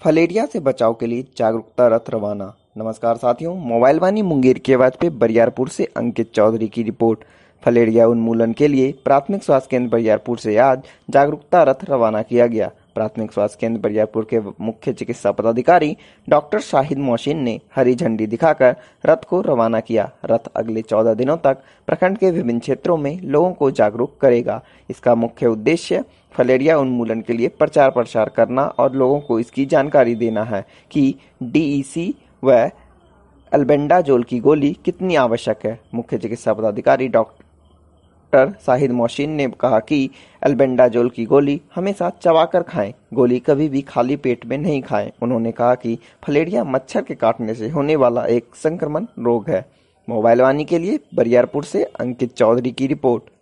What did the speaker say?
Filaria से बचाव के लिए जागरूकता रथ रवाना। नमस्कार साथियों, मोबाइल वाणी मुंगेर की आवाज पे बरियारपुर से अंकित चौधरी की रिपोर्ट। फलेरिया उन्मूलन के लिए प्राथमिक स्वास्थ्य केंद्र बरियारपुर से आज जागरूकता रथ रवाना किया गया। प्राथमिक स्वास्थ्य केंद्र बरियारपुर के मुख्य चिकित्सा पदाधिकारी डॉक्टर शाहिद मोहसिन ने हरी झंडी दिखाकर रथ को रवाना किया। रथ अगले 14 दिनों तक प्रखंड के विभिन्न क्षेत्रों में लोगों को जागरूक करेगा। इसका मुख्य उद्देश्य फलेरिया उन्मूलन के लिए प्रचार प्रसार करना और लोगों को इसकी जानकारी देना है कि डीईसी व एल्बेंडाजोल की गोली कितनी आवश्यक है। मुख्य चिकित्सा पदाधिकारी डॉक्टर शाहिद मोहसिन ने कहा कि एल्बेंडाजोल की गोली हमेशा चबाकर खाएं, गोली कभी भी खाली पेट में नहीं खाएं। उन्होंने कहा कि फलेरिया मच्छर के काटने से होने वाला एक संक्रमण रोग है। मोबाइल वाणी के लिए बरियारपुर से अंकित चौधरी की रिपोर्ट।